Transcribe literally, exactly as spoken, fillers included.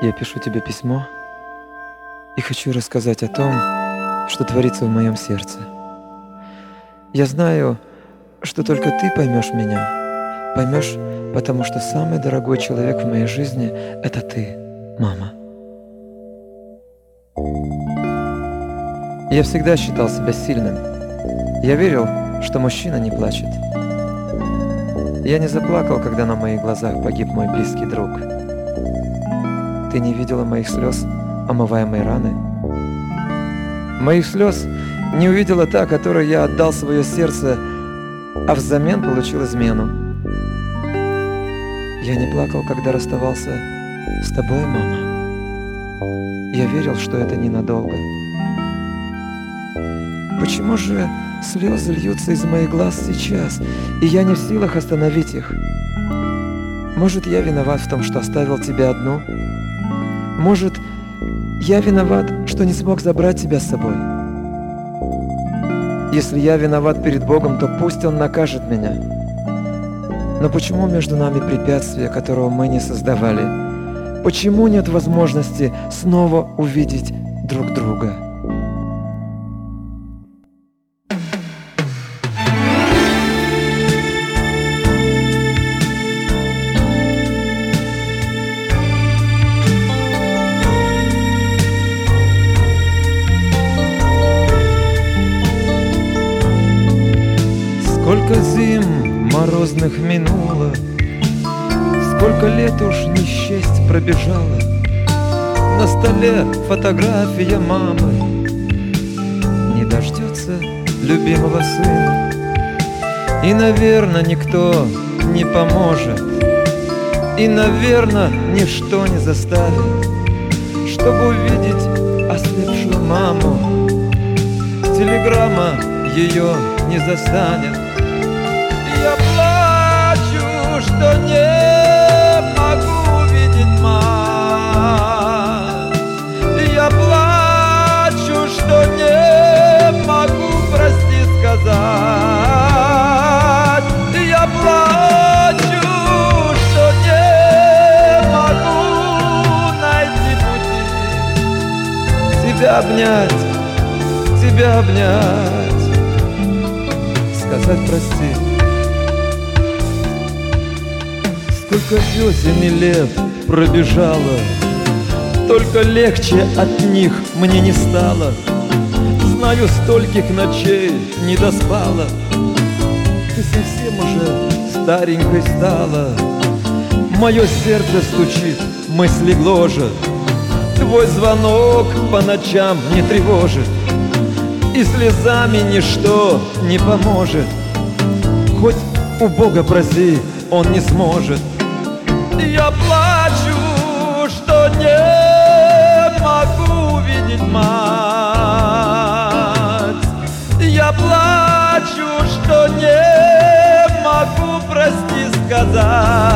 Я пишу тебе письмо и хочу рассказать о том, что творится в моем сердце. Я знаю, что только ты поймешь меня. Поймешь, потому что самый дорогой человек в моей жизни — это ты, мама. Я всегда считал себя сильным. Я верил, что мужчина не плачет. Я не заплакал, когда на моих глазах погиб мой близкий друг. Ты не видела моих слез, омывая мои раны? Моих слез не увидела та, которой я отдал свое сердце, а взамен получил измену. Я не плакал, когда расставался с тобой, мама. Я верил, что это ненадолго. Почему же слезы льются из моих глаз сейчас, и я не в силах остановить их? Может, я виноват в том, что оставил тебя одну? Может, я виноват, что не смог забрать тебя с собой? Если я виноват перед Богом, то пусть Он накажет меня. Но почему между нами препятствие, которого мы не создавали? Почему нет возможности снова увидеть друг друга? Сколько зим морозных минуло, сколько лет уж не счесть пробежало. На столе фотография мамы, не дождется любимого сына. И, наверное, никто не поможет, и, наверное, ничто не заставит, чтобы увидеть ослепшую маму. Телеграмма ее не застанет. Я плачу, что не могу видеть мать. Я плачу, что не могу прости сказать. Я плачу, что не могу найти пути тебя обнять, тебя обнять, сказать прости. Сколько весен и лет пробежало, только легче от них мне не стало. Знаю, стольких ночей не доспала, ты совсем уже старенькой стала. Мое сердце стучит, мысли гложет, твой звонок по ночам не тревожит, и слезами ничто не поможет. Хоть у Бога проси, Он не сможет. Я плачу, что не могу видеть мать. Я плачу, что не могу прости сказать.